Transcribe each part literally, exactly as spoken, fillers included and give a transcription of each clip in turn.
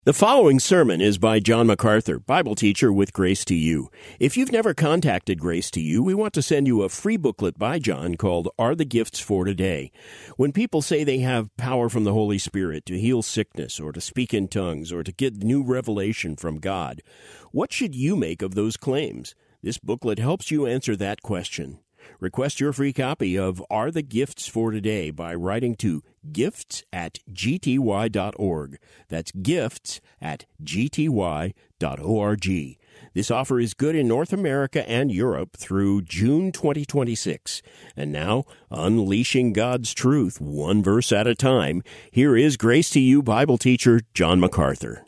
The following sermon is by John MacArthur, Bible teacher with Grace to You. If you've never contacted Grace to You, we want to send you a free booklet by John called Are the Gifts for Today? When people say they have power from the Holy Spirit to heal sickness or to speak in tongues or to get new revelation from God, what should you make of those claims? This booklet helps you answer that question. Request your free copy of Are the Gifts for Today by writing to gifts at g t y dot org. That's gifts at g t y dot org. This offer is good in North America and Europe through June twenty twenty-six. And now, unleashing God's truth one verse at a time, here is Grace to You Bible teacher John MacArthur.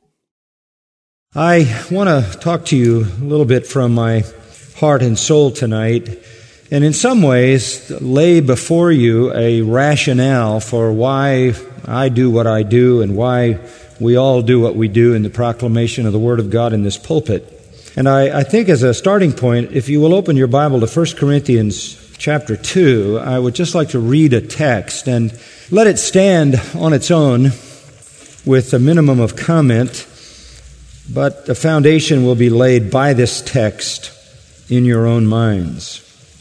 I want to talk to you a little bit from my heart and soul tonight, and in some ways lay before you a rationale for why I do what I do and why we all do what we do in the proclamation of the Word of God in this pulpit. And I, I think as a starting point, if you will open your Bible to First Corinthians chapter two, I would just like to read a text and let it stand on its own with a minimum of comment, but the foundation will be laid by this text in your own minds.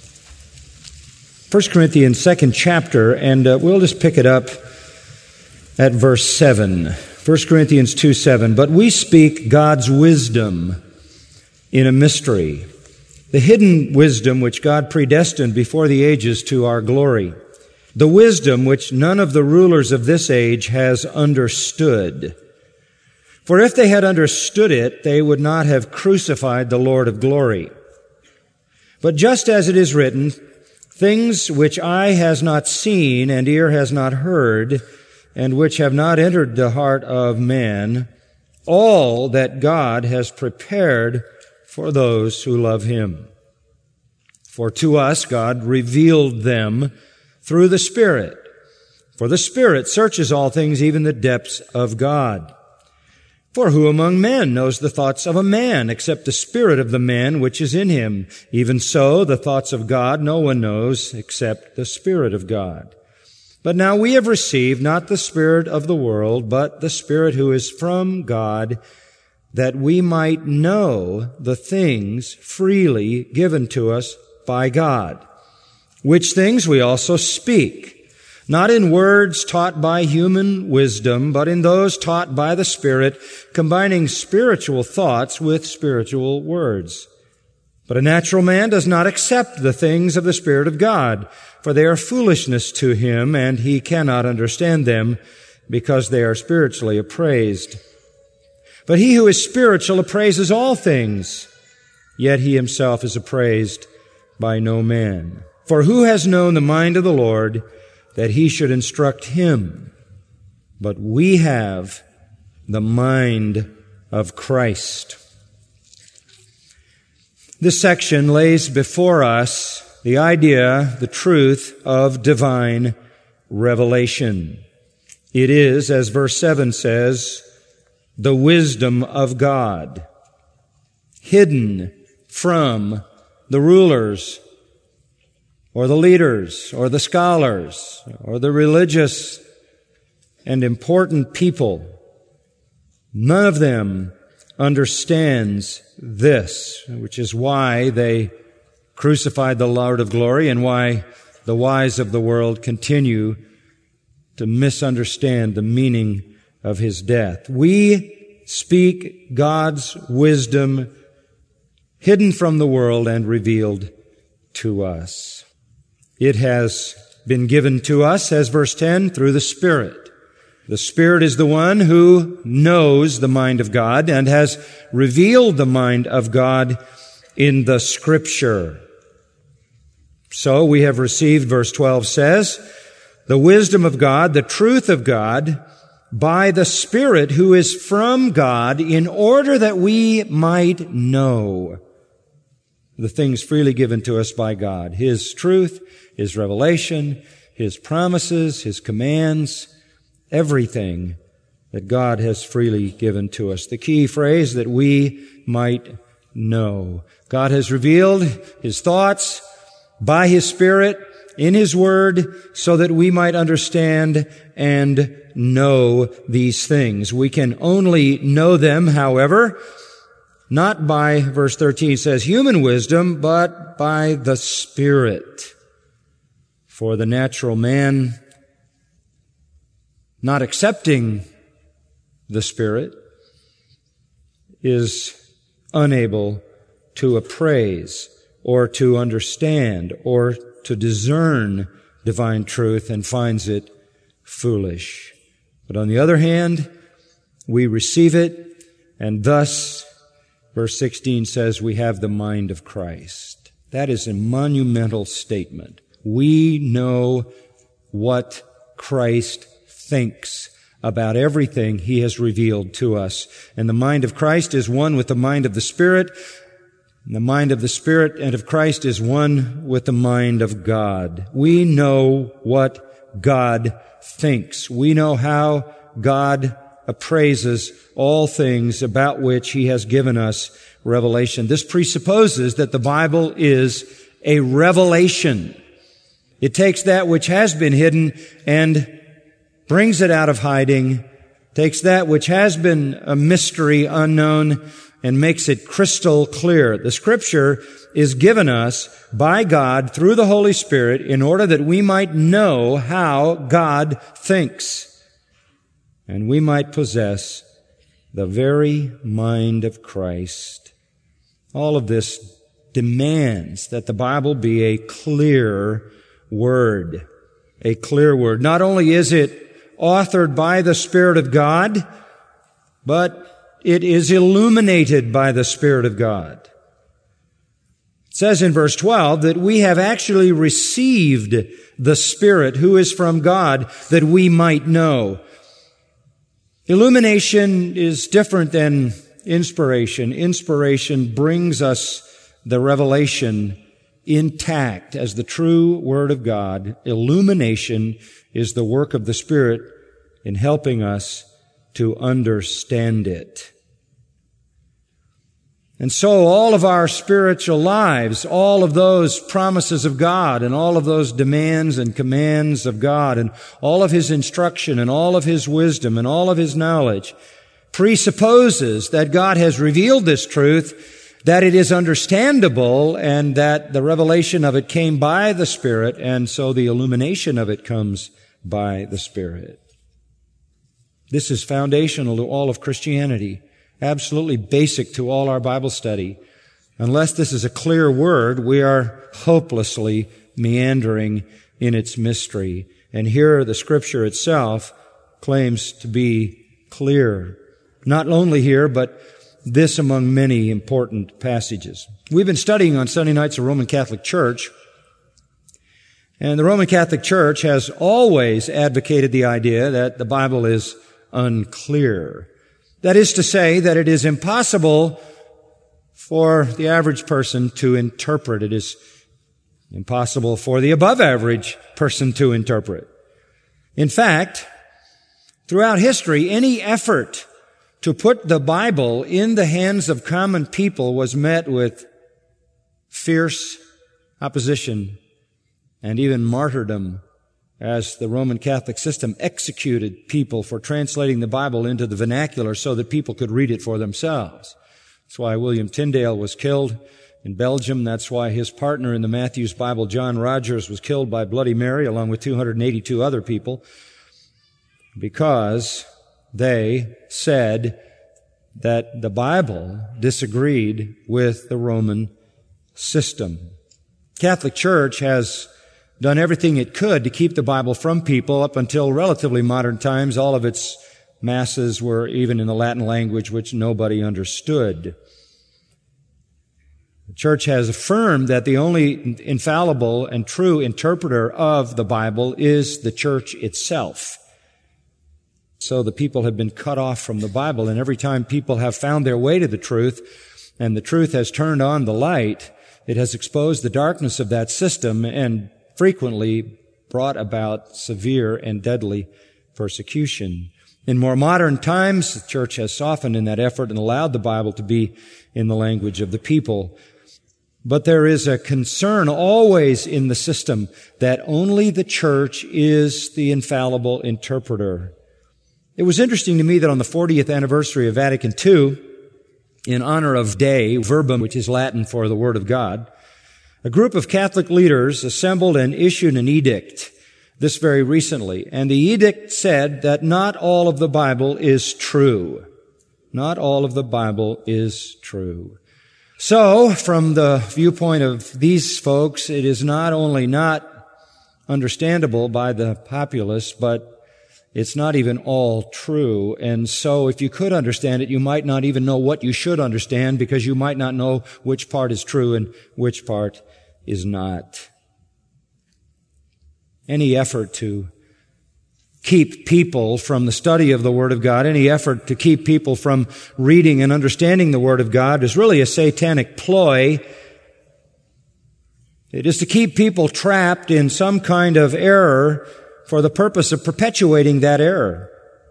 First Corinthians second chapter, and uh, we'll just pick it up at verse seven. First Corinthians two seven. But we speak God's wisdom in a mystery, the hidden wisdom which God predestined before the ages to our glory, the wisdom which none of the rulers of this age has understood. For if they had understood it, they would not have crucified the Lord of glory. But just as it is written, things which eye has not seen and ear has not heard, and which have not entered the heart of man, all that God has prepared for those who love Him. For to us God revealed them through the Spirit. For the Spirit searches all things, even the depths of God. For who among men knows the thoughts of a man, except the spirit of the man which is in him? Even so, the thoughts of God no one knows, except the Spirit of God. But now we have received not the spirit of the world, but the Spirit who is from God, that we might know the things freely given to us by God, which things we also speak, not in words taught by human wisdom, but in those taught by the Spirit, combining spiritual thoughts with spiritual words. But a natural man does not accept the things of the Spirit of God, for they are foolishness to him, and he cannot understand them, because they are spiritually appraised. But he who is spiritual appraises all things, yet he himself is appraised by no man. For who has known the mind of the Lord, that he should instruct him? But we have the mind of Christ. This section lays before us the idea, the truth of divine revelation. It is, as verse seven says, the wisdom of God, hidden from the rulers or the leaders, or the scholars, or the religious and important people. None of them understands this, which is why they crucified the Lord of glory and why the wise of the world continue to misunderstand the meaning of His death. We speak God's wisdom hidden from the world and revealed to us. It has been given to us, says verse ten, through the Spirit. The Spirit is the one who knows the mind of God and has revealed the mind of God in the Scripture. So we have received, verse twelve says, the wisdom of God, the truth of God, by the Spirit who is from God, in order that we might know the things freely given to us by God. His truth, His revelation, His promises, His commands, everything that God has freely given to us. The key phrase, that we might know. God has revealed His thoughts by His Spirit in His Word so that we might understand and know these things. We can only know them, however, not by, verse thirteen says, human wisdom, but by the Spirit. For the natural man, not accepting the Spirit, is unable to appraise or to understand or to discern divine truth and finds it foolish. But on the other hand, we receive it, and thus, verse sixteen says, we have the mind of Christ. That is a monumental statement. We know what Christ thinks about everything He has revealed to us. And the mind of Christ is one with the mind of the Spirit. And the mind of the Spirit and of Christ is one with the mind of God. We know what God thinks. We know how God appraises all things about which He has given us revelation. This presupposes that the Bible is a revelation. It takes that which has been hidden and brings it out of hiding, takes that which has been a mystery, unknown, and makes it crystal clear. The Scripture is given us by God through the Holy Spirit in order that we might know how God thinks, and we might possess the very mind of Christ. All of this demands that the Bible be a clear word, a clear word. Not only is it authored by the Spirit of God, but it is illuminated by the Spirit of God. It says in verse twelve that we have actually received the Spirit who is from God that we might know. Illumination is different than inspiration. Inspiration brings us the revelation intact as the true Word of God. Illumination is the work of the Spirit in helping us to understand it. And so all of our spiritual lives, all of those promises of God and all of those demands and commands of God and all of His instruction and all of His wisdom and all of His knowledge presupposes that God has revealed this truth, that it is understandable, and that the revelation of it came by the Spirit, and so the illumination of it comes by the Spirit. This is foundational to all of Christianity, absolutely basic to all our Bible study. Unless this is a clear word, we are hopelessly meandering in its mystery. And here the Scripture itself claims to be clear. Not only here, but this among many important passages. We've been studying on Sunday nights the Roman Catholic Church, and the Roman Catholic Church has always advocated the idea that the Bible is unclear. That is to say that it is impossible for the average person to interpret. It is impossible for the above average person to interpret. In fact, throughout history, any effort to put the Bible in the hands of common people was met with fierce opposition and even martyrdom, as the Roman Catholic system executed people for translating the Bible into the vernacular so that people could read it for themselves. That's why William Tyndale was killed in Belgium. That's why his partner in the Matthew's Bible, John Rogers, was killed by Bloody Mary along with two hundred eighty-two other people, because they said that the Bible disagreed with the Roman system. Catholic Church has done everything it could to keep the Bible from people up until relatively modern times. All of its masses were even in the Latin language, which nobody understood. The Church has affirmed that the only infallible and true interpreter of the Bible is the Church itself. So the people have been cut off from the Bible, and every time people have found their way to the truth, and the truth has turned on the light, it has exposed the darkness of that system and frequently brought about severe and deadly persecution. In more modern times, the Church has softened in that effort and allowed the Bible to be in the language of the people. But there is a concern always in the system that only the church is the infallible interpreter. It was interesting to me that on the fortieth anniversary of Vatican Two, in honor of Dei Verbum, which is Latin for the Word of God, a group of Catholic leaders assembled and issued an edict this very recently. And the edict said that not all of the Bible is true. Not all of the Bible is true. So, from the viewpoint of these folks, it is not only not understandable by the populace, but it's not even all true. And so, if you could understand it, you might not even know what you should understand, because you might not know which part is true and which part is not. Any effort to keep people from the study of the Word of God, any effort to keep people from reading and understanding the Word of God is really a satanic ploy. It is to keep people trapped in some kind of error for the purpose of perpetuating that error.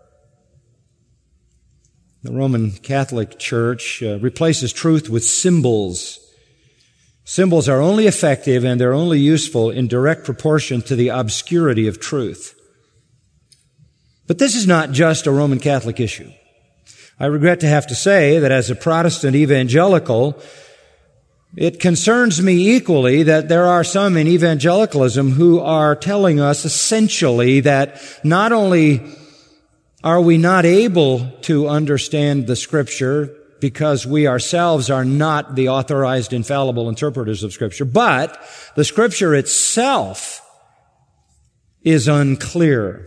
The Roman Catholic Church uh, replaces truth with symbols. Symbols are only effective and they're only useful in direct proportion to the obscurity of truth. But this is not just a Roman Catholic issue. I regret to have to say that as a Protestant evangelical, it concerns me equally that there are some in evangelicalism who are telling us essentially that not only are we not able to understand the Scripture because we ourselves are not the authorized infallible interpreters of Scripture, but the Scripture itself is unclear.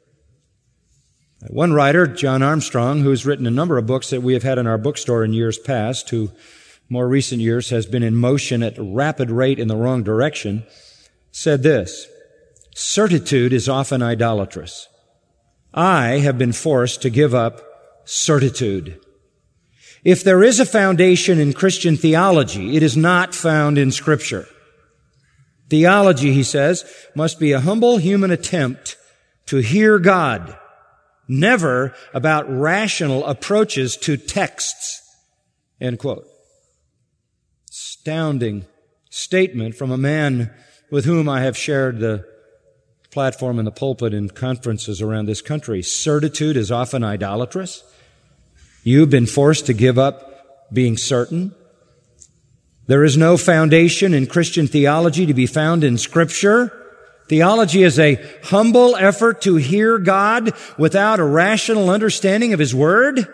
One writer, John Armstrong, who's written a number of books that we have had in our bookstore in years past, who more recent years has been in motion at a rapid rate in the wrong direction, said this: certitude is often idolatrous. I have been forced to give up certitude. If there is a foundation in Christian theology, it is not found in Scripture. Theology, he says, must be a humble human attempt to hear God, never about rational approaches to texts. End quote. Astounding statement from a man with whom I have shared the platform and the pulpit in conferences around this country. Certitude is often idolatrous. You've been forced to give up being certain. There is no foundation in Christian theology to be found in Scripture. Theology is a humble effort to hear God without a rational understanding of His Word.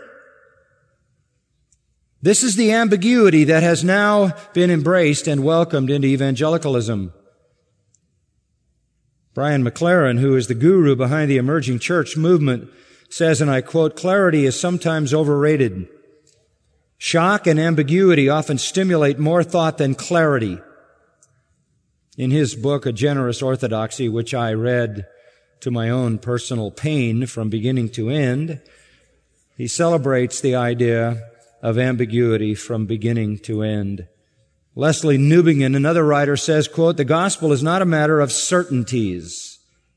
This is the ambiguity that has now been embraced and welcomed into evangelicalism. Brian McLaren, who is the guru behind the emerging church movement, says, and I quote, "Clarity is sometimes overrated. Shock and ambiguity often stimulate more thought than clarity." In his book, A Generous Orthodoxy, which I read to my own personal pain from beginning to end, he celebrates the idea of ambiguity from beginning to end. Leslie Newbigin, another writer, says, quote, "The gospel is not a matter of certainties."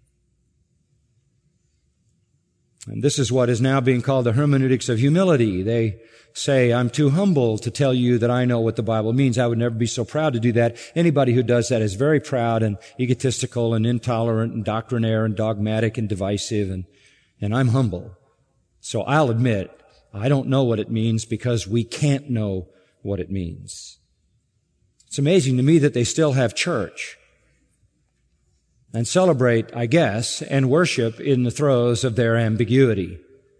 And this is what is now being called the hermeneutics of humility. They say, I'm too humble to tell you that I know what the Bible means. I would never be so proud to do that. Anybody who does that is very proud and egotistical and intolerant and doctrinaire and dogmatic and divisive. And, and I'm humble. So I'll admit, I don't know what it means because we can't know what it means. It's amazing to me that they still have church and celebrate, I guess, and worship in the throes of their ambiguity.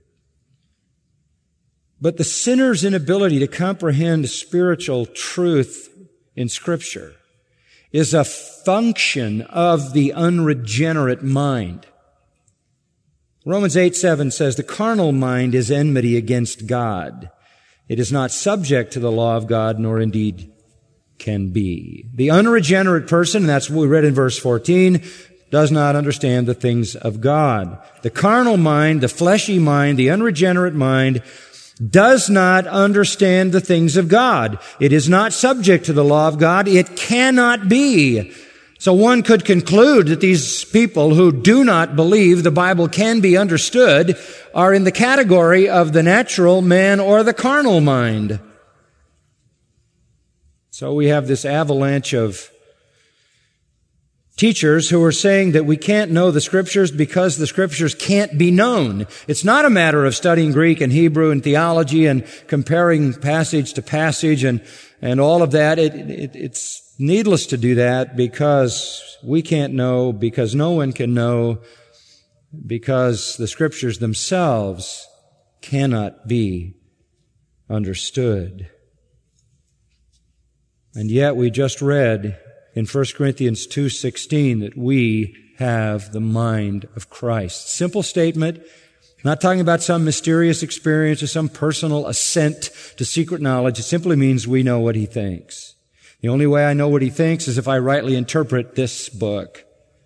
But the sinner's inability to comprehend spiritual truth in Scripture is a function of the unregenerate mind. Romans eight seven says, "The carnal mind is enmity against God. It is not subject to the law of God, nor indeed can be." The unregenerate person, and that's what we read in verse fourteen, does not understand the things of God. The carnal mind, the fleshy mind, the unregenerate mind does not understand the things of God. It is not subject to the law of God. It cannot be. So one could conclude that these people who do not believe the Bible can be understood are in the category of the natural man or the carnal mind. It's So we have this avalanche of teachers who are saying that we can't know the Scriptures because the Scriptures can't be known. It's not a matter of studying Greek and Hebrew and theology and comparing passage to passage and, and all of that. It, it, it's needless to do that because we can't know, because no one can know, because the Scriptures themselves cannot be understood. And yet we just read in First Corinthians two sixteen that we have the mind of Christ. Simple statement, not talking about some mysterious experience or some personal assent to secret knowledge. It simply means we know what He thinks. The only way I know what He thinks is if I rightly interpret this book.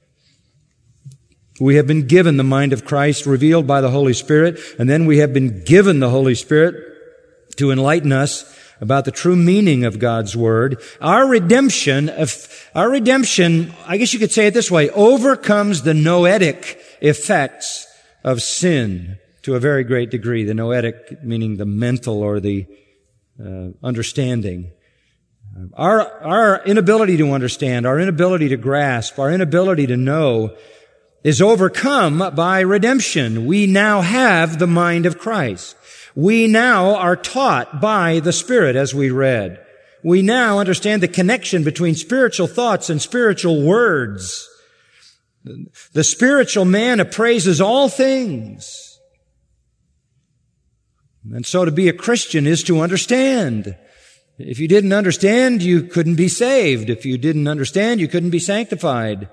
We have been given the mind of Christ revealed by the Holy Spirit, and then we have been given the Holy Spirit to enlighten us about the true meaning of God's Word. Our redemption, of, our redemption, I guess you could say it this way, overcomes the noetic effects of sin to a very great degree. The noetic meaning the mental or the uh, understanding. Our, our inability to understand, our inability to grasp, our inability to know is overcome by redemption. We now have the mind of Christ. We now are taught by the Spirit, as we read. We now understand the connection between spiritual thoughts and spiritual words. The spiritual man appraises all things. And so to be a Christian is to understand. If you didn't understand, you couldn't be saved. If you didn't understand, you couldn't be sanctified.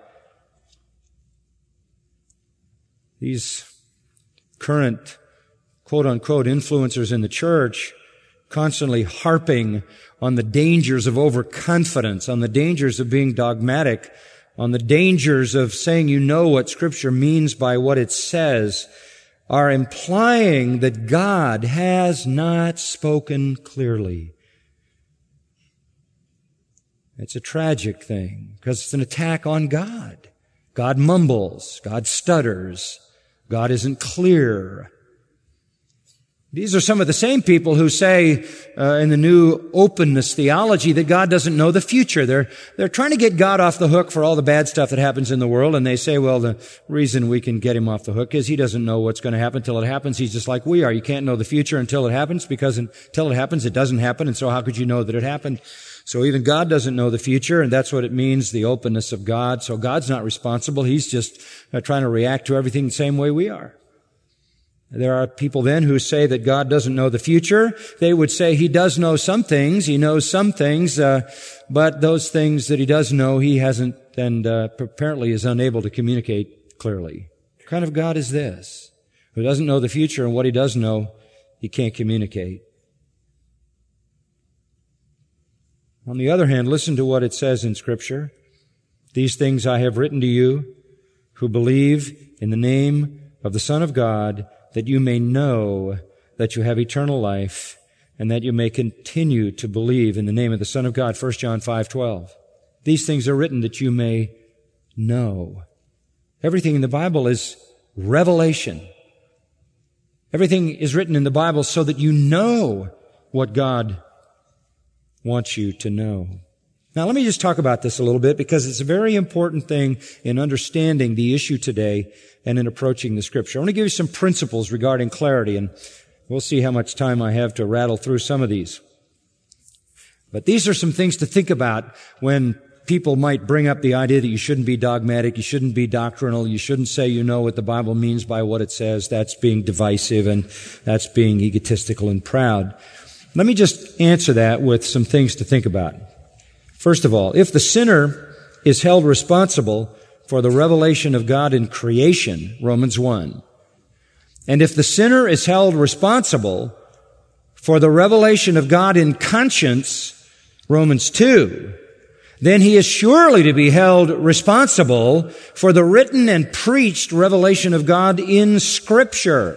These current quote-unquote influencers in the church constantly harping on the dangers of overconfidence, on the dangers of being dogmatic, on the dangers of saying you know what Scripture means by what it says, are implying that God has not spoken clearly. It's a tragic thing because it's an attack on God. God mumbles. God stutters. God isn't clear. These are some of the same people who say uh, in the new openness theology that God doesn't know the future. They're they're trying to get God off the hook for all the bad stuff that happens in the world, and they say, well, the reason we can get Him off the hook is He doesn't know what's going to happen until it happens. He's just like we are. You can't know the future until it happens, because until it happens, it doesn't happen, and so how could you know that it happened? So even God doesn't know the future, and that's what it means, the openness of God. So God's not responsible. He's just uh, trying to react to everything the same way we are. There are people then who say that God doesn't know the future. They would say He does know some things. He knows some things, uh, but those things that He does know, He hasn't and uh, apparently is unable to communicate clearly. What kind of God is this? Who doesn't know the future, and what He does know, He can't communicate. On the other hand, listen to what it says in Scripture. These things I have written to you who believe in the name of the Son of God, that you may know that you have eternal life, and that you may continue to believe in the name of the Son of God. First John five twelve. These things are written that you may know. Everything in the Bible is revelation. Everything is written in the Bible so that you know what God wants you to know. Now, let me just talk about this a little bit, because it's a very important thing in understanding the issue today and in approaching the Scripture. I want to give you some principles regarding clarity, and we'll see how much time I have to rattle through some of these. But these are some things to think about when people might bring up the idea that you shouldn't be dogmatic, you shouldn't be doctrinal, you shouldn't say you know what the Bible means by what it says. That's being divisive, and that's being egotistical and proud. Let me just answer that with some things to think about. First of all, if the sinner is held responsible for the revelation of God in creation, Romans one, and if the sinner is held responsible for the revelation of God in conscience, Romans two, then he is surely to be held responsible for the written and preached revelation of God in Scripture.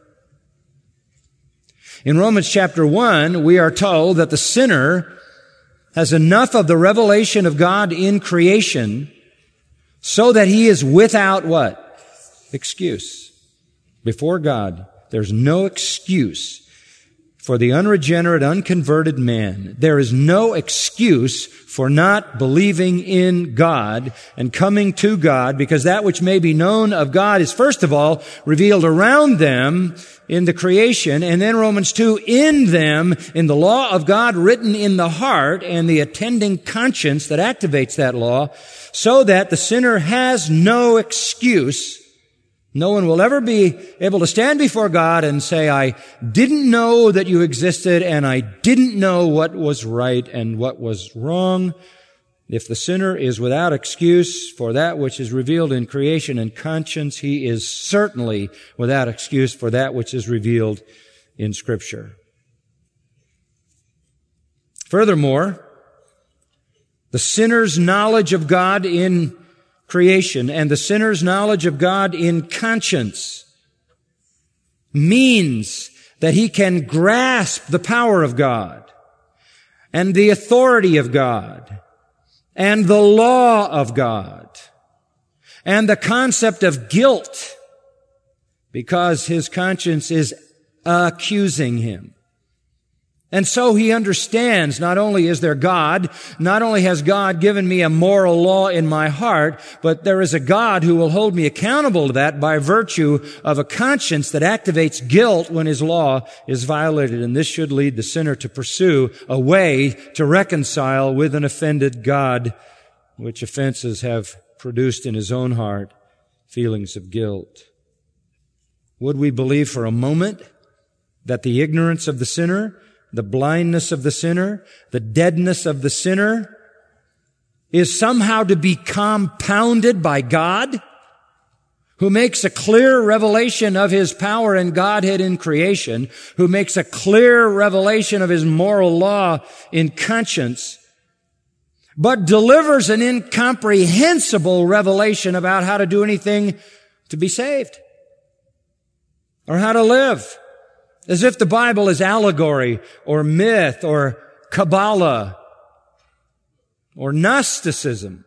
In Romans chapter one, we are told that the sinner has enough of the revelation of God in creation so that he is without what? Excuse. Before God, there's no excuse for the unregenerate, unconverted man. There is no excuse for not believing in God and coming to God, because that which may be known of God is first of all revealed around them in the creation, and then Romans two, in them, in the law of God written in the heart and the attending conscience that activates that law, so that the sinner has no excuse. No one will ever be able to stand before God and say, I didn't know that you existed and I didn't know what was right and what was wrong. If the sinner is without excuse for that which is revealed in creation and conscience, he is certainly without excuse for that which is revealed in Scripture. Furthermore, the sinner's knowledge of God in creation and the sinner's knowledge of God in conscience means that he can grasp the power of God and the authority of God and the law of God and the concept of guilt, because his conscience is accusing him. And so he understands, not only is there God, not only has God given me a moral law in my heart, but there is a God who will hold me accountable to that by virtue of a conscience that activates guilt when his law is violated. And this should lead the sinner to pursue a way to reconcile with an offended God, which offenses have produced in his own heart feelings of guilt. Would we believe for a moment that the ignorance of the sinner, the blindness of the sinner, the deadness of the sinner is somehow to be compounded by God, who makes a clear revelation of His power and Godhead in creation, who makes a clear revelation of His moral law in conscience, but delivers an incomprehensible revelation about how to do anything to be saved or how to live? As if the Bible is allegory or myth or Kabbalah or Gnosticism.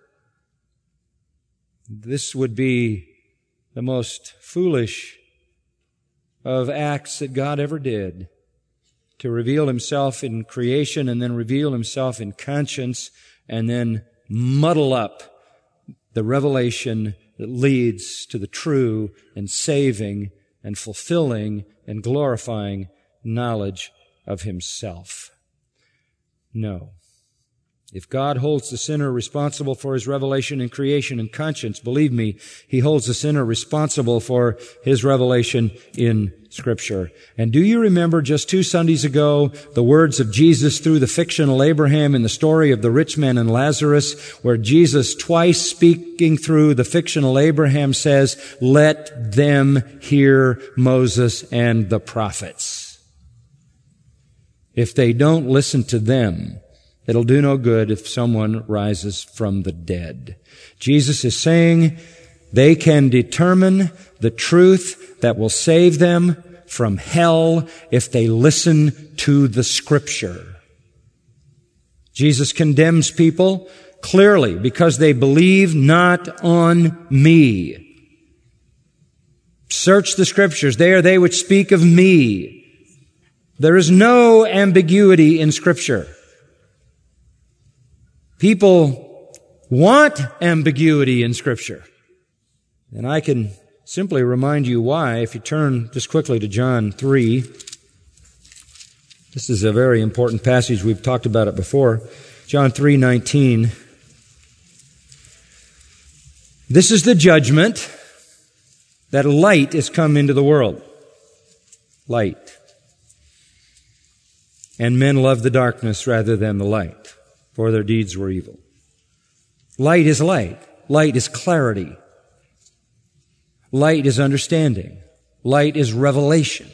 This would be the most foolish of acts that God ever did, to reveal Himself in creation and then reveal Himself in conscience and then muddle up the revelation that leads to the true and saving and fulfilling and glorifying knowledge of Himself. No. If God holds the sinner responsible for His revelation in creation and conscience, believe me, He holds the sinner responsible for His revelation in Scripture. And do you remember just two Sundays ago the words of Jesus through the fictional Abraham in the story of the rich man and Lazarus, where Jesus, twice speaking through the fictional Abraham, says, "Let them hear Moses and the prophets." If they don't listen to them, it'll do no good if someone rises from the dead. Jesus is saying they can determine the truth that will save them from hell if they listen to the Scripture. Jesus condemns people clearly because they believe not on me. Search the Scriptures. They are they which speak of me. There is no ambiguity in Scripture. People want ambiguity in Scripture. And I can simply remind you why if you turn just quickly to John three. This is a very important passage. We've talked about it before. John three nineteen. This is the judgment, that light is come into the world. Light. And men love the darkness rather than the light, for their deeds were evil. Light is light. Light is clarity. Light is understanding. Light is revelation.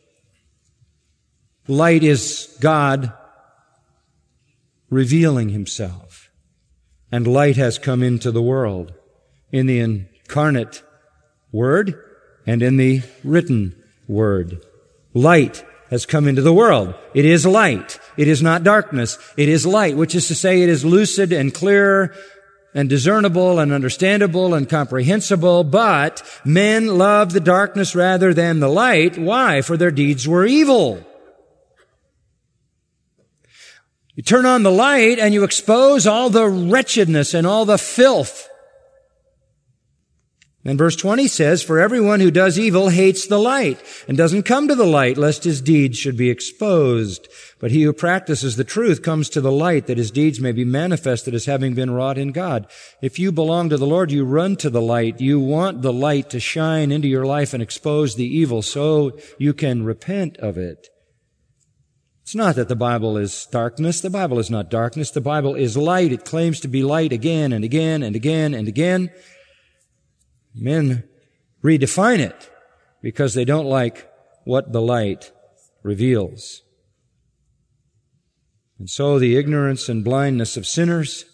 Light is God revealing Himself. And light has come into the world in the incarnate Word and in the written Word. Light has come into the world. It is light. It is not darkness. It is light, which is to say it is lucid and clear and discernible and understandable and comprehensible, but men love the darkness rather than the light. Why? For their deeds were evil. You turn on the light and you expose all the wretchedness and all the filth. And verse twenty says, for everyone who does evil hates the light and doesn't come to the light, lest his deeds should be exposed. But he who practices the truth comes to the light, that his deeds may be manifested as having been wrought in God. If you belong to the Lord, you run to the light. You want the light to shine into your life and expose the evil so you can repent of it. It's not that the Bible is darkness. The Bible is not darkness. The Bible is light. It claims to be light again and again and again and again. Men redefine it because they don't like what the light reveals. And so the ignorance and blindness of sinners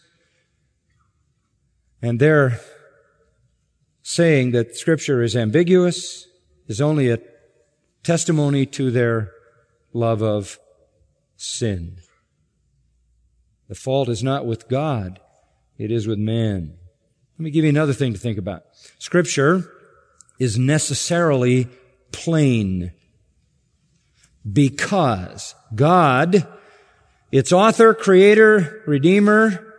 and their saying that Scripture is ambiguous is only a testimony to their love of sin. The fault is not with God, it is with man. Let me give you another thing to think about. Scripture is necessarily plain because God, its author, creator, redeemer,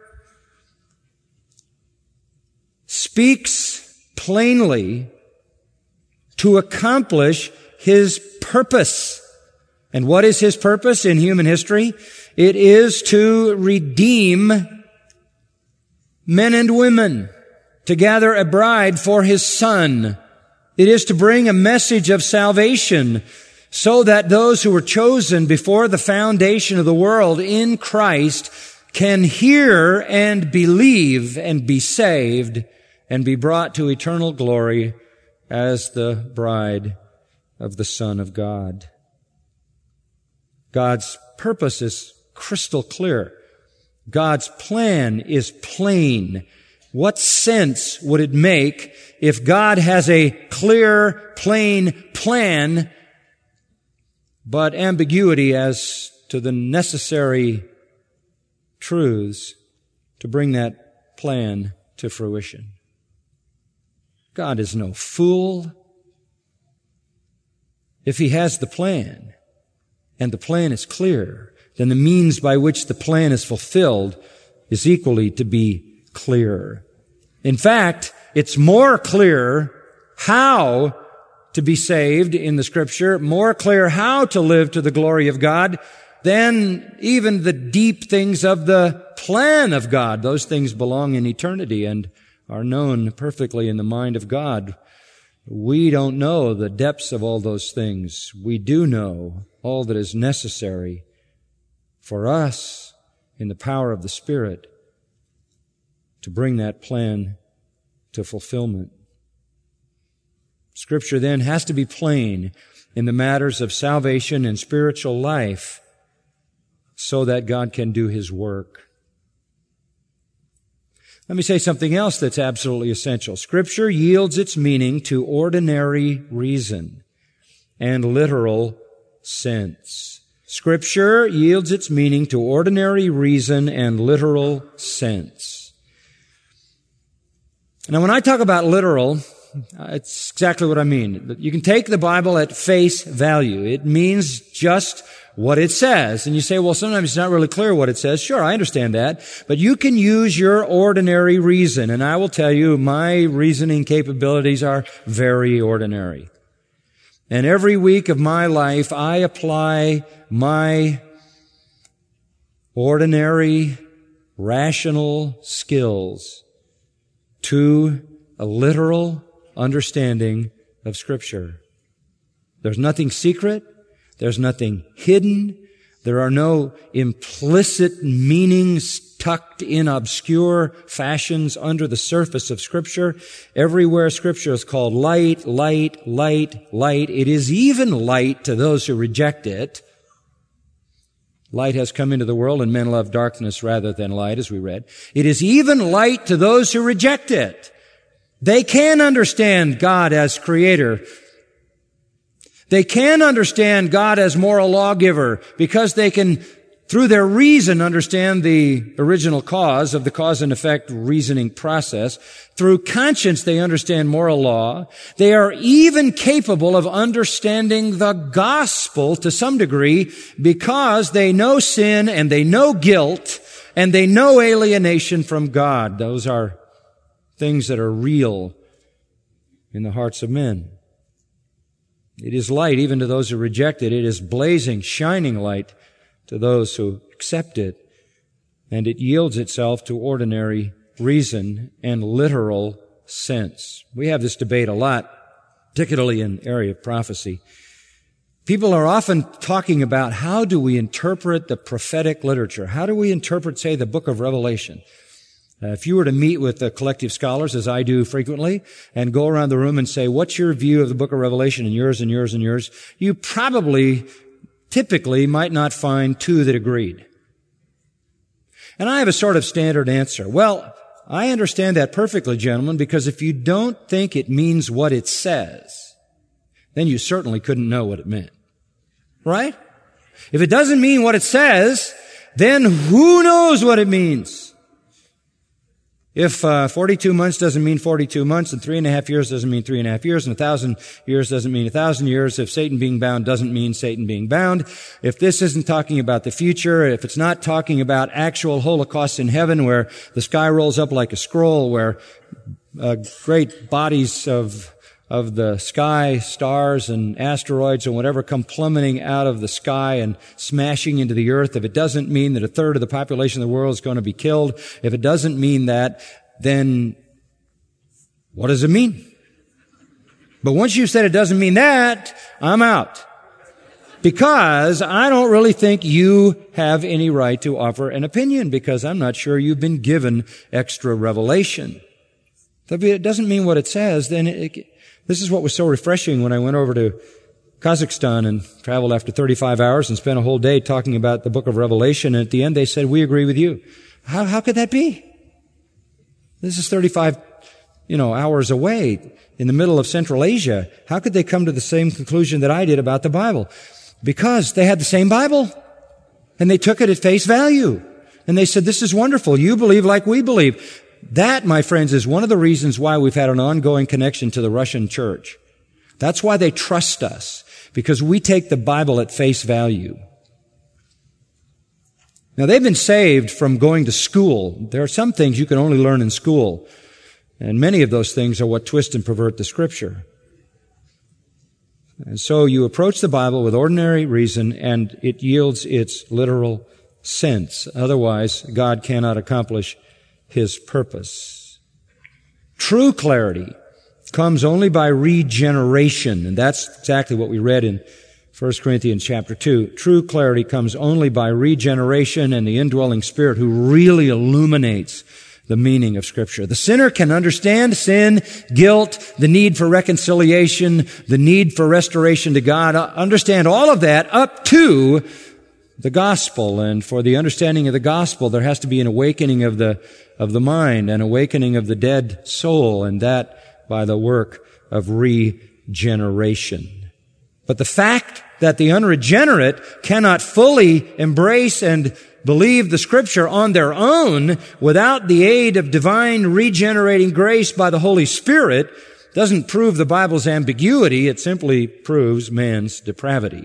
speaks plainly to accomplish His purpose. And what is His purpose in human history? It is to redeem men and women, to gather a bride for His Son. It is to bring a message of salvation so that those who were chosen before the foundation of the world in Christ can hear and believe and be saved and be brought to eternal glory as the bride of the Son of God. God's purpose is crystal clear. God's plan is plain. What sense would it make if God has a clear, plain plan, but ambiguity as to the necessary truths to bring that plan to fruition? God is no fool. If He has the plan, and the plan is clear, then the means by which the plan is fulfilled is equally to be clear. In fact, it's more clear how to be saved in the Scripture, more clear how to live to the glory of God than even the deep things of the plan of God. Those things belong in eternity and are known perfectly in the mind of God. We don't know the depths of all those things. We do know all that is necessary for us in the power of the Spirit to bring that plan to fulfillment. Scripture then has to be plain in the matters of salvation and spiritual life so that God can do His work. Let me say something else that's absolutely essential. Scripture yields its meaning to ordinary reason and literal sense. Scripture yields its meaning to ordinary reason and literal sense. Now, when I talk about literal, it's exactly what I mean. You can take the Bible at face value. It means just what it says. And you say, well, sometimes it's not really clear what it says. Sure, I understand that. But you can use your ordinary reason. And I will tell you, my reasoning capabilities are very ordinary. And every week of my life, I apply my ordinary, rational skills to a literal understanding of Scripture. There's nothing secret. There's nothing hidden. There are no implicit meanings tucked in obscure fashions under the surface of Scripture. Everywhere Scripture is called light, light, light, light. It is even light to those who reject it. Light has come into the world, and men love darkness rather than light, as we read. It is even light to those who reject it. They can understand God as Creator. They can understand God as moral lawgiver because they can Through their reason, understand the original cause of the cause and effect reasoning process. Through conscience, they understand moral law. They are even capable of understanding the gospel to some degree because they know sin and they know guilt and they know alienation from God. Those are things that are real in the hearts of men. It is light even to those who reject it. It is blazing, shining light to those who accept it, and it yields itself to ordinary reason and literal sense. We have this debate a lot, particularly in the area of prophecy. People are often talking about how do we interpret the prophetic literature? How do we interpret, say, the book of Revelation? Uh, if you were to meet with the collective scholars, as I do frequently, and go around the room and say, what's your view of the book of Revelation, and yours and yours and yours, you probably typically might not find two that agreed. And I have a sort of standard answer. Well, I understand that perfectly, gentlemen, because if you don't think it means what it says, then you certainly couldn't know what it meant. Right? If it doesn't mean what it says, then who knows what it means? If uh, forty-two months doesn't mean forty-two months, and three and a half years doesn't mean three and a half years, and a thousand years doesn't mean a thousand years, if Satan being bound doesn't mean Satan being bound, if this isn't talking about the future, if it's not talking about actual holocausts in heaven where the sky rolls up like a scroll, where uh, great bodies of of the sky, stars and asteroids and whatever come plummeting out of the sky and smashing into the earth, if it doesn't mean that a third of the population of the world is going to be killed, if it doesn't mean that, then what does it mean? But once you've said it doesn't mean that, I'm out. Because I don't really think you have any right to offer an opinion, because I'm not sure you've been given extra revelation. If it doesn't mean what it says, then it, it This is what was so refreshing when I went over to Kazakhstan and traveled after thirty-five hours and spent a whole day talking about the book of Revelation. And at the end they said, we agree with you. How, how could that be? This is thirty-five, you know, hours away in the middle of Central Asia. How could they come to the same conclusion that I did about the Bible? Because they had the same Bible and they took it at face value. And they said, this is wonderful. You believe like we believe. That, my friends, is one of the reasons why we've had an ongoing connection to the Russian church. That's why they trust us, because we take the Bible at face value. Now, they've been saved from going to school. There are some things you can only learn in school, and many of those things are what twist and pervert the Scripture. And so you approach the Bible with ordinary reason, and it yields its literal sense. Otherwise, God cannot accomplish His purpose. True clarity comes only by regeneration, and that's exactly what we read in First Corinthians chapter two. True clarity comes only by regeneration and the indwelling Spirit who really illuminates the meaning of Scripture. The sinner can understand sin, guilt, the need for reconciliation, the need for restoration to God, understand all of that up to the gospel. And for the understanding of the gospel, there has to be an awakening of the of the mind, an awakening of the dead soul, and that by the work of regeneration. But the fact that the unregenerate cannot fully embrace and believe the Scripture on their own without the aid of divine regenerating grace by the Holy Spirit doesn't prove the Bible's ambiguity. It simply proves man's depravity.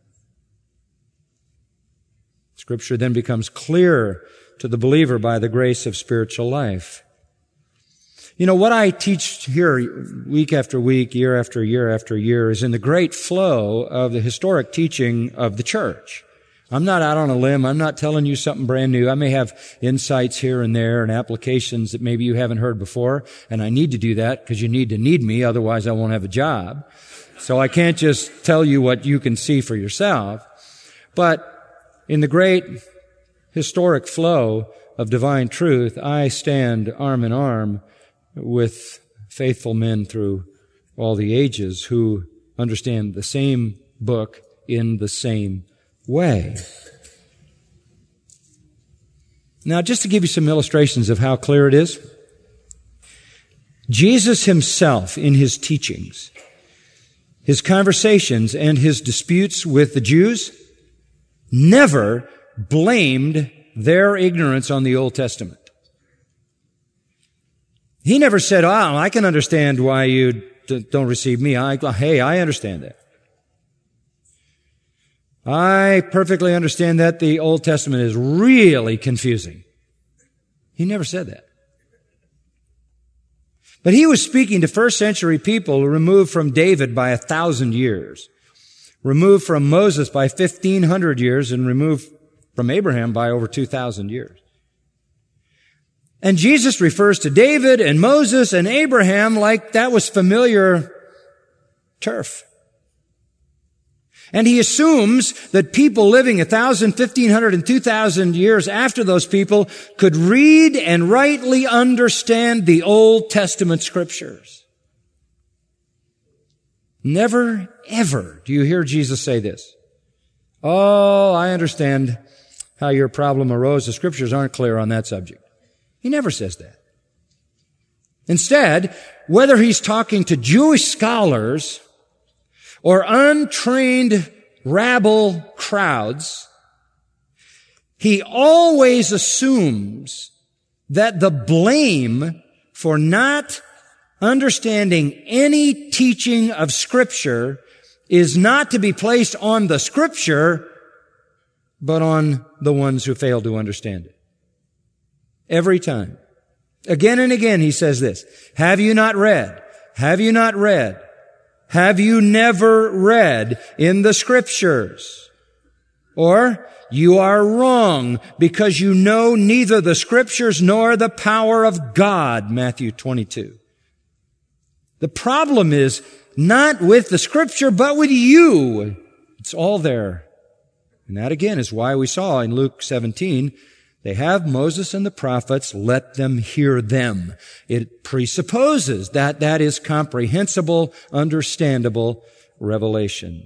Scripture then becomes clear to the believer by the grace of spiritual life. You know, what I teach here week after week, year after year after year is in the great flow of the historic teaching of the church. I'm not out on a limb. I'm not telling you something brand new. I may have insights here and there and applications that maybe you haven't heard before, and I need to do that because you need to need me, otherwise I won't have a job. So I can't just tell you what you can see for yourself. But in the great historic flow of divine truth, I stand arm in arm with faithful men through all the ages who understand the same book in the same way. Now, just to give you some illustrations of how clear it is, Jesus himself in his teachings, his conversations, and his disputes with the Jews never blamed their ignorance on the Old Testament. He never said, oh, I can understand why you d- don't receive me. I, hey, I understand that. I perfectly understand that the Old Testament is really confusing. He never said that. But he was speaking to first century people removed from David by a thousand years, removed from Moses by fifteen hundred years, and removed from Abraham by over two thousand years. And Jesus refers to David and Moses and Abraham like that was familiar turf. And he assumes that people living a thousand, fifteen hundred, and two thousand years after those people could read and rightly understand the Old Testament scriptures. Never, ever do you hear Jesus say this. Oh, I understand how your problem arose. The scriptures aren't clear on that subject. He never says that. Instead, whether he's talking to Jewish scholars or untrained rabble crowds, he always assumes that the blame for not understanding any teaching of Scripture is not to be placed on the Scripture, but on the ones who fail to understand it. Every time. Again and again he says this, have you not read? Have you not read? Have you never read in the Scriptures? Or, you are wrong because you know neither the Scriptures nor the power of God, Matthew twenty-two. The problem is not with the Scripture, but with you. It's all there. And that again is why we saw in Luke seventeen, they have Moses and the prophets, let them hear them. It presupposes that that is comprehensible, understandable revelation.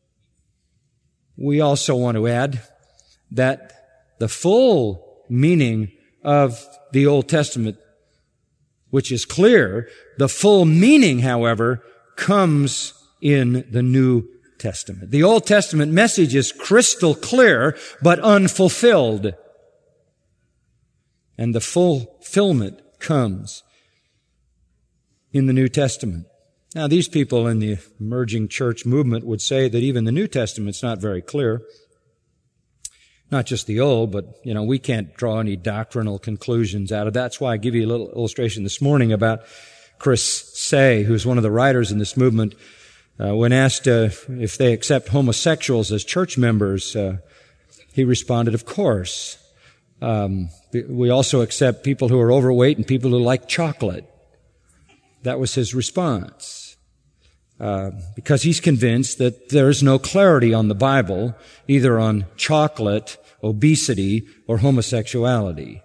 We also want to add that the full meaning of the Old Testament, which is clear, the full meaning, however, comes in the New Testament. The Old Testament message is crystal clear, but unfulfilled. And the fulfillment comes in the New Testament. Now, these people in the emerging church movement would say that even the New Testament's not very clear. Not just the Old, but, you know, we can't draw any doctrinal conclusions out of that. That's why I give you a little illustration this morning about Chris Say, who's one of the writers in this movement. Uh, when asked uh, if they accept homosexuals as church members, uh, he responded, of course. Um, we also accept people who are overweight and people who like chocolate. That was his response. Uh, because he's convinced that there is no clarity on the Bible, either on chocolate, obesity, or homosexuality.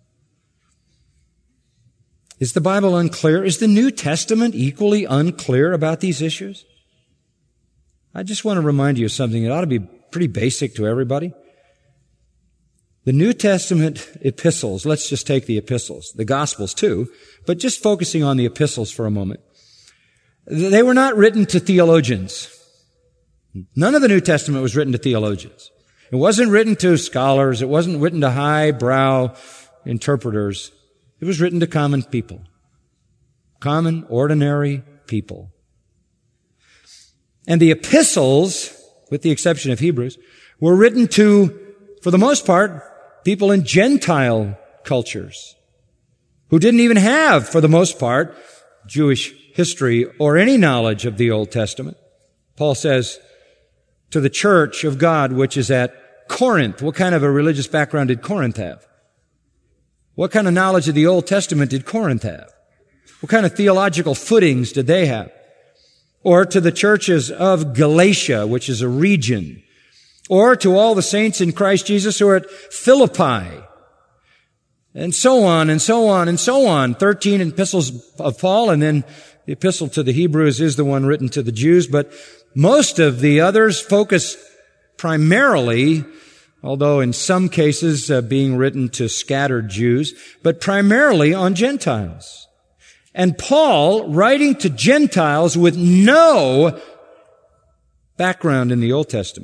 Is the Bible unclear? Is the New Testament equally unclear about these issues? I just want to remind you of something that ought to be pretty basic to everybody. The New Testament epistles, let's just take the epistles, the Gospels too, but just focusing on the epistles for a moment. They were not written to theologians. None of the New Testament was written to theologians. It wasn't written to scholars. It wasn't written to highbrow interpreters. It was written to common people. Common, ordinary people. And the epistles, with the exception of Hebrews, were written to, for the most part, people in Gentile cultures who didn't even have, for the most part, Jewish history or any knowledge of the Old Testament. Paul says, to the church of God which is at Corinth. What kind of a religious background did Corinth have? What kind of knowledge of the Old Testament did Corinth have? What kind of theological footings did they have? Or to the churches of Galatia, which is a region. Or to all the saints in Christ Jesus who are at Philippi. And so on, and so on, and so on. Thirteen epistles of Paul, and then the epistle to the Hebrews is the one written to the Jews. But most of the others focus primarily, although in some cases uh, being written to scattered Jews, but primarily on Gentiles. And Paul, writing to Gentiles with no background in the Old Testament,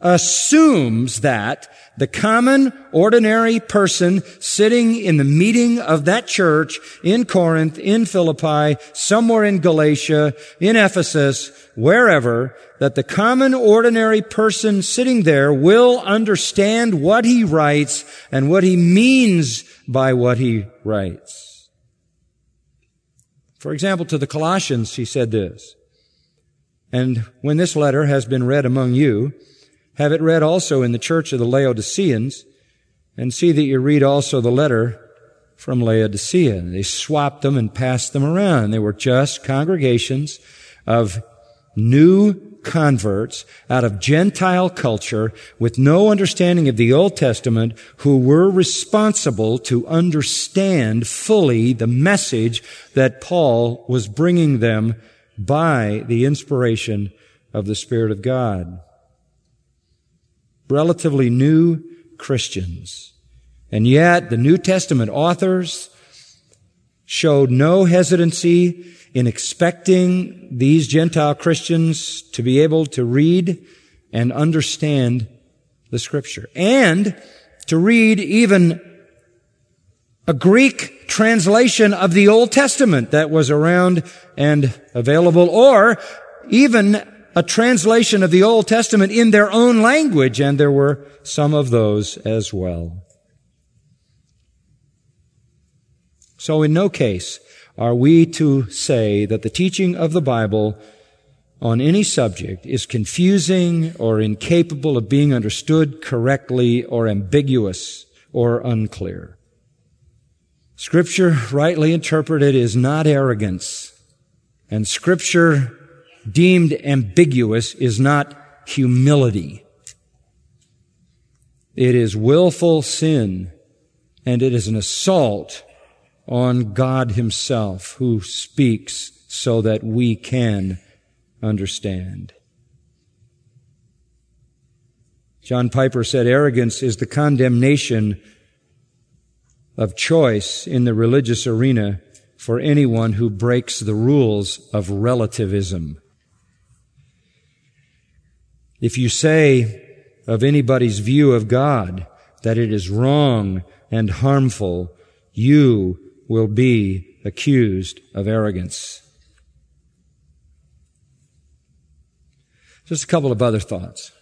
assumes that the common, ordinary person sitting in the meeting of that church in Corinth, in Philippi, somewhere in Galatia, in Ephesus, wherever, that the common, ordinary person sitting there will understand what he writes and what he means by what he writes. For example, to the Colossians, he said this, "And when this letter has been read among you, have it read also in the church of the Laodiceans, and see that you read also the letter from Laodicea." They swapped them and passed them around. They were just congregations of new converts out of Gentile culture with no understanding of the Old Testament who were responsible to understand fully the message that Paul was bringing them by the inspiration of the Spirit of God. Relatively new Christians. And yet the New Testament authors showed no hesitancy in expecting these Gentile Christians to be able to read and understand the Scripture, and to read even a Greek translation of the Old Testament that was around and available, or even a translation of the Old Testament in their own language, and there were some of those as well. So in no case are we to say that the teaching of the Bible on any subject is confusing or incapable of being understood correctly or ambiguous or unclear. Scripture, rightly interpreted, is not arrogance, and Scripture deemed ambiguous is not humility. It is willful sin, and it is an assault on God Himself, who speaks so that we can understand. John Piper said, "Arrogance is the condemnation of choice in the religious arena for anyone who breaks the rules of relativism." If you say of anybody's view of God that it is wrong and harmful, you will be accused of arrogance. Just a couple of other thoughts.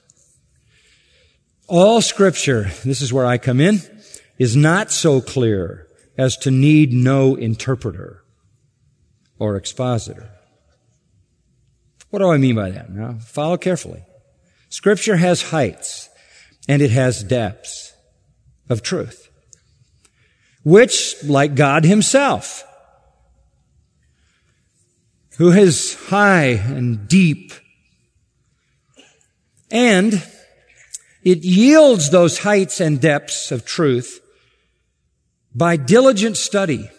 All Scripture, this is where I come in, is not so clear as to need no interpreter or expositor. What do I mean by that? Now, follow carefully. Scripture has heights and it has depths of truth, which, like God Himself, who is high and deep, and it yields those heights and depths of truth by diligent study.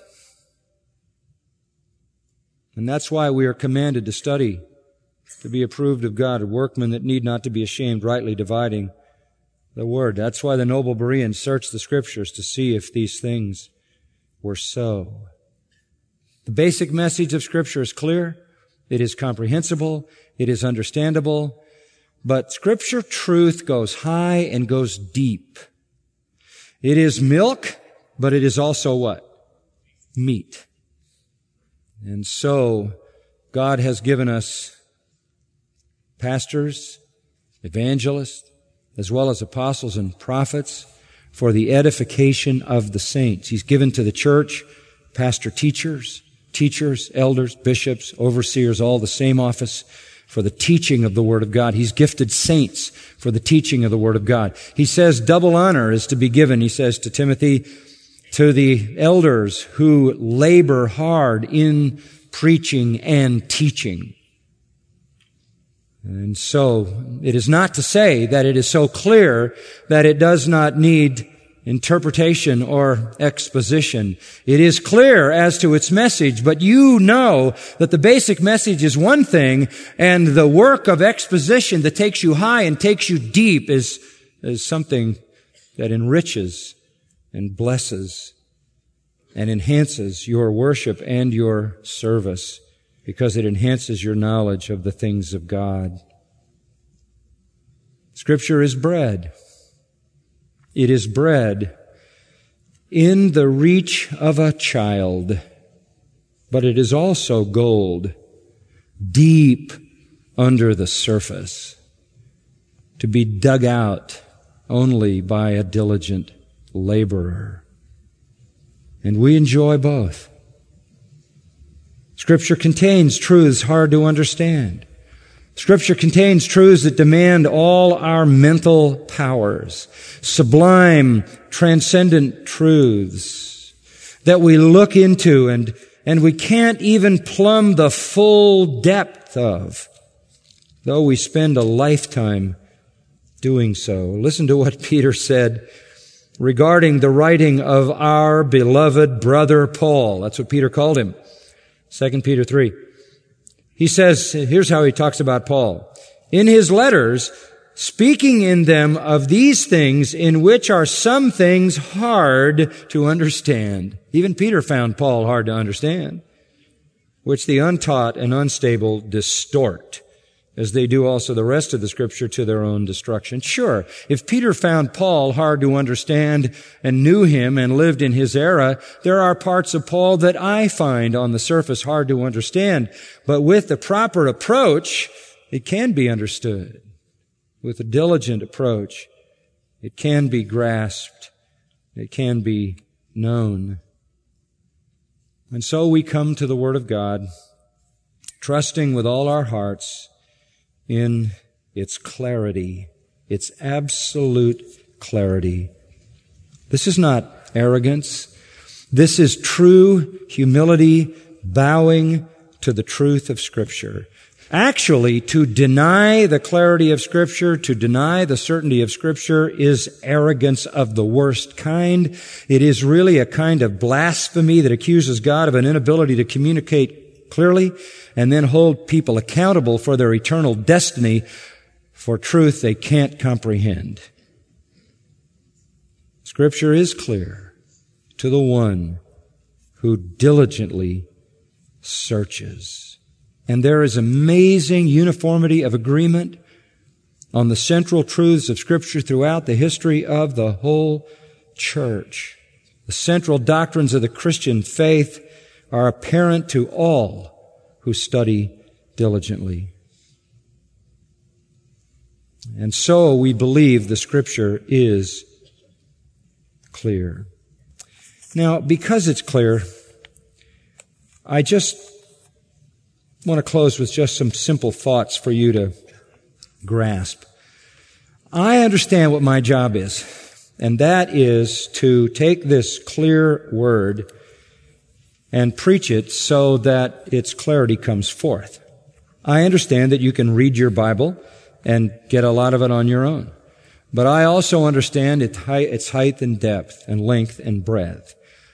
And that's why we are commanded to study, to be approved of God, a workman that need not to be ashamed, rightly dividing the Word. That's why the noble Bereans searched the Scriptures to see if these things were so. The basic message of Scripture is clear. It is comprehensible. It is understandable. But Scripture truth goes high and goes deep. It is milk, but it is also what? Meat. And so, God has given us pastors, evangelists, as well as apostles and prophets for the edification of the saints. He's given to the church pastor teachers, teachers, elders, bishops, overseers, all the same office for the teaching of the Word of God. He's gifted saints for the teaching of the Word of God. He says double honor is to be given, he says to Timothy, to the elders who labor hard in preaching and teaching. And so, it is not to say that it is so clear that it does not need interpretation or exposition. It is clear as to its message, but you know that the basic message is one thing, and the work of exposition that takes you high and takes you deep is, is something that enriches and blesses and enhances your worship and your service, because it enhances your knowledge of the things of God. Scripture is bread. It is bread in the reach of a child, but it is also gold deep under the surface, to be dug out only by a diligent laborer. And we enjoy both. Scripture contains truths hard to understand. Scripture contains truths that demand all our mental powers, sublime, transcendent truths that we look into and, and we can't even plumb the full depth of, though we spend a lifetime doing so. Listen to what Peter said regarding the writing of our beloved brother Paul. That's what Peter called him. Second Peter three. He says, here's how he talks about Paul. In his letters, speaking in them of these things in which are some things hard to understand. Even Peter found Paul hard to understand, which the untaught and unstable distort, as they do also the rest of the Scripture to their own destruction. Sure, if Peter found Paul hard to understand and knew him and lived in his era, there are parts of Paul that I find on the surface hard to understand. But with the proper approach, it can be understood. With a diligent approach, it can be grasped. It can be known. And so we come to the Word of God, trusting with all our hearts in its clarity, its absolute clarity. This is not arrogance. This is true humility, bowing to the truth of Scripture. Actually, to deny the clarity of Scripture, to deny the certainty of Scripture, is arrogance of the worst kind. It is really a kind of blasphemy that accuses God of an inability to communicate clearly and then hold people accountable for their eternal destiny for truth they can't comprehend. Scripture is clear to the one who diligently searches. And there is amazing uniformity of agreement on the central truths of Scripture throughout the history of the whole church. The central doctrines of the Christian faith are apparent to all who study diligently. And so we believe the Scripture is clear. Now, because it's clear, I just want to close with just some simple thoughts for you to grasp. I understand what my job is, and that is to take this clear word and preach it so that its clarity comes forth. I understand that you can read your Bible and get a lot of it on your own. But I also understand its height and depth and length and breadth.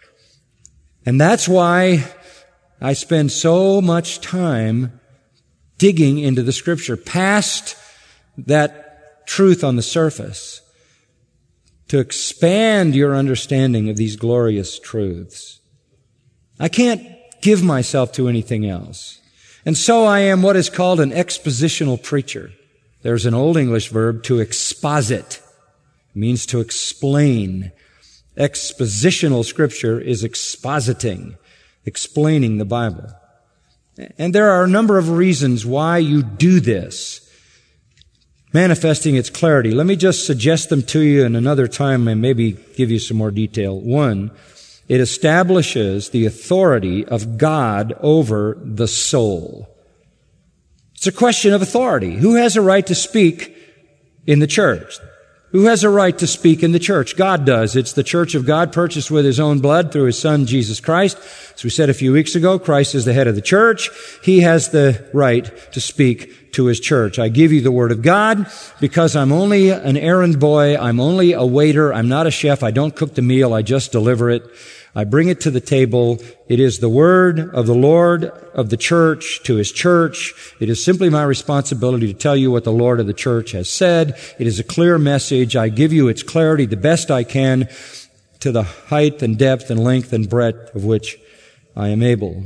And that's why I spend so much time digging into the Scripture, past that truth on the surface, to expand your understanding of these glorious truths. I can't give myself to anything else. And so I am what is called an expositional preacher. There's an Old English verb, to exposit. It means to explain. Expositional Scripture is expositing, explaining the Bible. And there are a number of reasons why you do this, manifesting its clarity. Let me just suggest them to you in another time and maybe give you some more detail. One, it establishes the authority of God over the soul. It's a question of authority. Who has a right to speak in the church? Who has a right to speak in the church? God does. It's the church of God, purchased with His own blood through His Son, Jesus Christ. As we said a few weeks ago, Christ is the head of the church. He has the right to speak to His church. I give you the Word of God because I'm only an errand boy. I'm only a waiter. I'm not a chef. I don't cook the meal. I just deliver it. I bring it to the table. It is the word of the Lord of the church to His church. It is simply my responsibility to tell you what the Lord of the church has said. It is a clear message. I give you its clarity the best I can, to the height and depth and length and breadth of which I am able.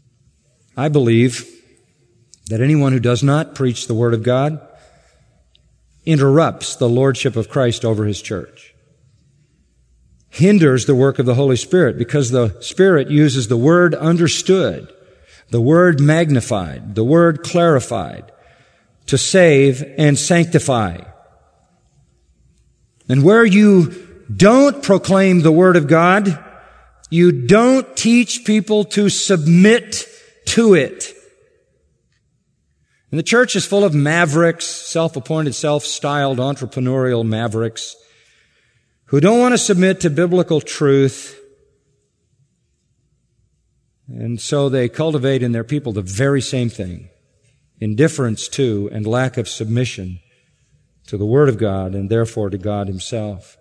I believe that anyone who does not preach the Word of God interrupts the lordship of Christ over His church. Hinders the work of the Holy Spirit because the Spirit uses the Word understood, the Word magnified, the Word clarified to save and sanctify. And where you don't proclaim the Word of God, you don't teach people to submit to it. And the church is full of mavericks, self-appointed, self-styled entrepreneurial mavericks who don't want to submit to biblical truth. And so they cultivate in their people the very same thing: indifference to and lack of submission to the Word of God and therefore to God Himself.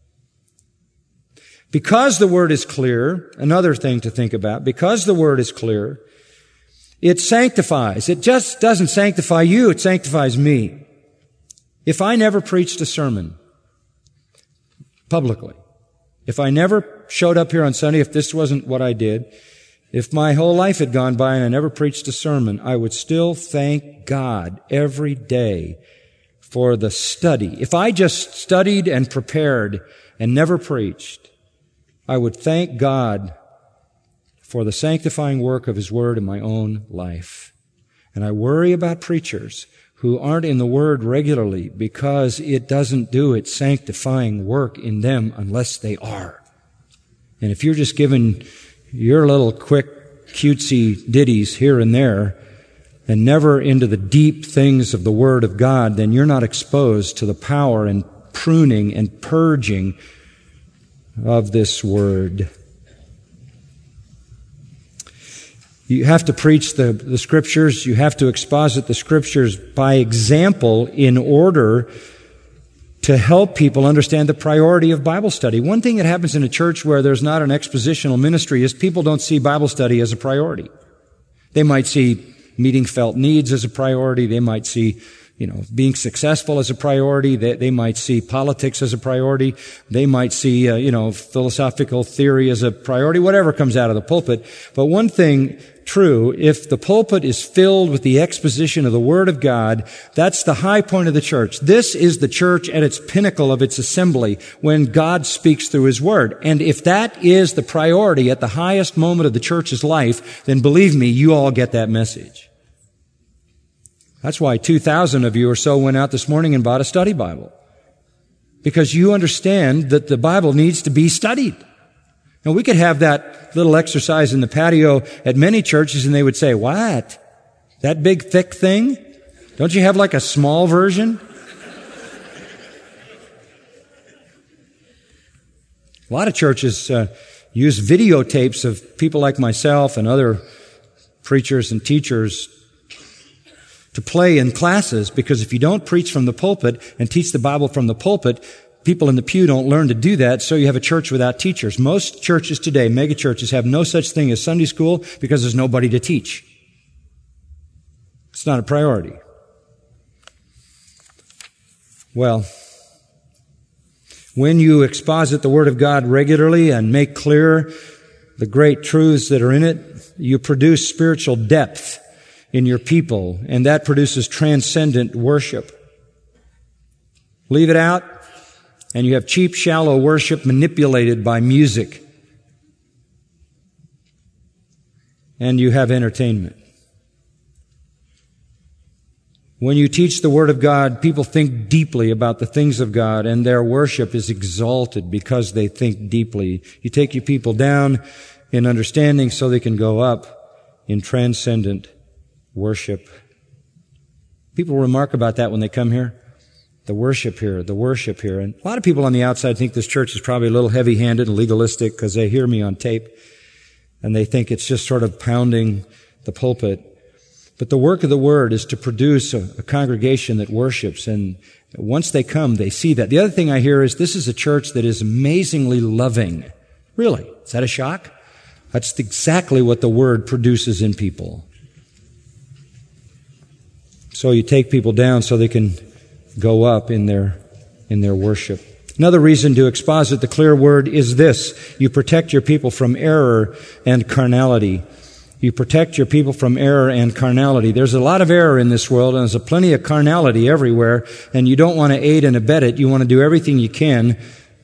Because the Word is clear, another thing to think about, because the Word is clear, it sanctifies. It just doesn't sanctify you, it sanctifies me. If I never preached a sermon publicly, if I never showed up here on Sunday, if this wasn't what I did, if my whole life had gone by and I never preached a sermon, I would still thank God every day for the study. If I just studied and prepared and never preached, I would thank God for the sanctifying work of His Word in my own life. And I worry about preachers who aren't in the Word regularly because it doesn't do its sanctifying work in them unless they are. And if you're just giving your little quick, cutesy ditties here and there and never into the deep things of the Word of God, then you're not exposed to the power and pruning and purging of this Word. You have to preach the, the Scriptures. You have to exposit the Scriptures by example in order to help people understand the priority of Bible study. One thing that happens in a church where there's not an expositional ministry is people don't see Bible study as a priority. They might see meeting felt needs as a priority. They might see, you know, being successful as a priority. They, they might see politics as a priority. They might see, uh, you know, philosophical theory as a priority, whatever comes out of the pulpit. But one thing true, if the pulpit is filled with the exposition of the Word of God, that's the high point of the church. This is the church at its pinnacle of its assembly when God speaks through His Word. And if that is the priority at the highest moment of the church's life, then believe me, you all get that message. That's why two thousand of you or so went out this morning and bought a study Bible. Because you understand that the Bible needs to be studied. Now, we could have that little exercise in the patio at many churches and they would say, "What? That big thick thing? Don't you have like a small version?" A lot of churches uh, use videotapes of people like myself and other preachers and teachers to play in classes, because if you don't preach from the pulpit and teach the Bible from the pulpit, people in the pew don't learn to do that, so you have a church without teachers. Most churches today, mega churches, have no such thing as Sunday school because there's nobody to teach. It's not a priority. Well, when you exposit the Word of God regularly and make clear the great truths that are in it, you produce spiritual depth in your people, and that produces transcendent worship. Leave it out, and you have cheap, shallow worship manipulated by music. And you have entertainment. When you teach the Word of God, people think deeply about the things of God, and their worship is exalted because they think deeply. You take your people down in understanding so they can go up in transcendent worship. People remark about that when they come here. The worship here, the worship here. And a lot of people on the outside think this church is probably a little heavy-handed and legalistic because they hear me on tape and they think it's just sort of pounding the pulpit. But the work of the Word is to produce a, a congregation that worships, and once they come, they see that. The other thing I hear is this is a church that is amazingly loving. Really? Is that a shock? That's exactly what the Word produces in people. So you take people down so they can go up in their in their worship. Another reason to exposit the clear Word is this: you protect your people from error and carnality. You protect your people from error and carnality. There's a lot of error in this world, and there's a plenty of carnality everywhere, and you don't want to aid and abet it. You want to do everything you can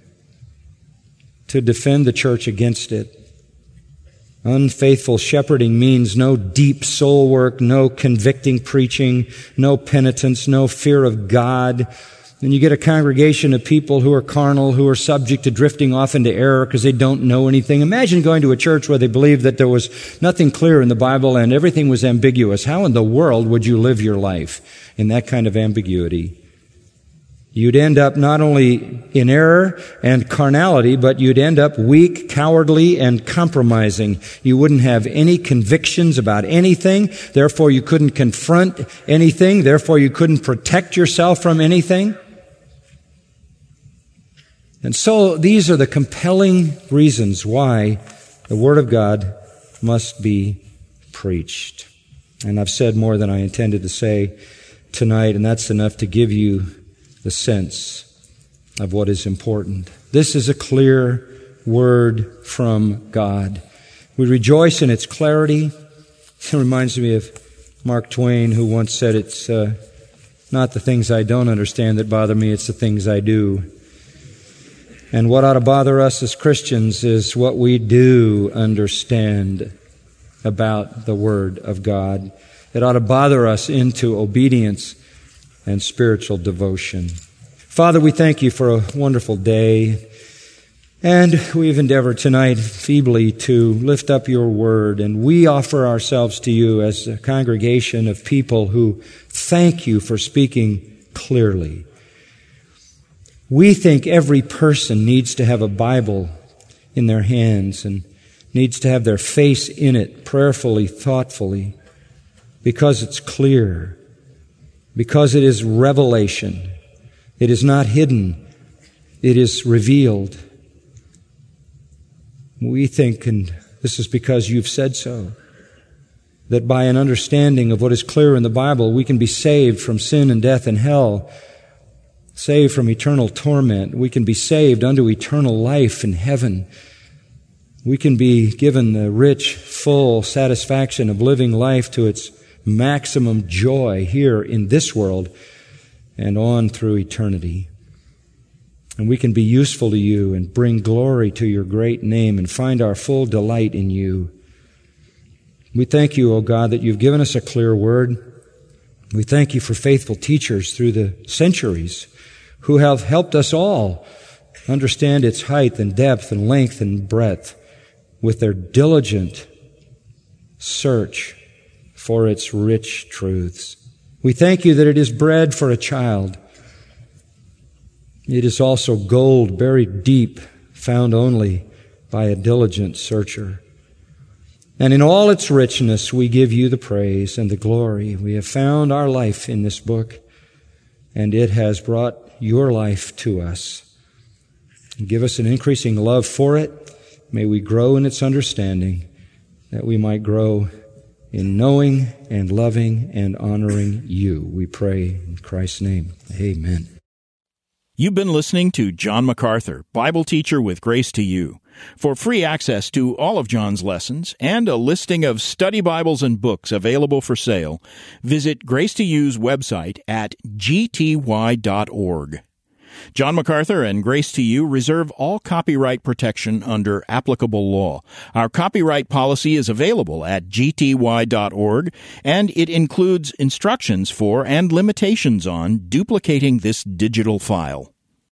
to defend the church against it. Unfaithful shepherding means no deep soul work, no convicting preaching, no penitence, no fear of God. And you get a congregation of people who are carnal, who are subject to drifting off into error because they don't know anything. Imagine going to a church where they believed that there was nothing clear in the Bible and everything was ambiguous. How in the world would you live your life in that kind of ambiguity? You'd end up not only in error and carnality, but you'd end up weak, cowardly, and compromising. You wouldn't have any convictions about anything. Therefore, you couldn't confront anything. Therefore, you couldn't protect yourself from anything. And so these are the compelling reasons why the Word of God must be preached. And I've said more than I intended to say tonight, and that's enough to give you the sense of what is important. This is a clear word from God. We rejoice in its clarity. It reminds me of Mark Twain, who once said, it's uh, not the things I don't understand that bother me, it's the things I do. And what ought to bother us as Christians is what we do understand about the Word of God. It ought to bother us into obedience and spiritual devotion. Father, we thank you for a wonderful day. And we've endeavored tonight feebly to lift up your word. And we offer ourselves to you as a congregation of people who thank you for speaking clearly. We think every person needs to have a Bible in their hands and needs to have their face in it prayerfully, thoughtfully, because it's clear, because it is revelation. It is not hidden. It is revealed. We think, and this is because you've said so, that by an understanding of what is clear in the Bible, we can be saved from sin and death and hell, saved from eternal torment. We can be saved unto eternal life in heaven. We can be given the rich, full satisfaction of living life to its maximum joy here in this world and on through eternity. And we can be useful to you and bring glory to your great name and find our full delight in you. We thank you, O God, that you've given us a clear word. We thank you for faithful teachers through the centuries who have helped us all understand its height and depth and length and breadth with their diligent search for its rich truths. We thank you that it is bread for a child. It is also gold buried deep, found only by a diligent searcher. And in all its richness, we give you the praise and the glory. We have found our life in this book, and it has brought your life to us. Give us an increasing love for it. May we grow in its understanding, that we might grow in knowing and loving and honoring you. We pray in Christ's name. Amen. You've been listening to John MacArthur, Bible teacher with Grace to You. For free access to all of John's lessons and a listing of study Bibles and books available for sale, visit Grace to You's website at g t y dot org. John MacArthur and Grace to You reserve all copyright protection under applicable law. Our copyright policy is available at g t y dot org, and it includes instructions for and limitations on duplicating this digital file.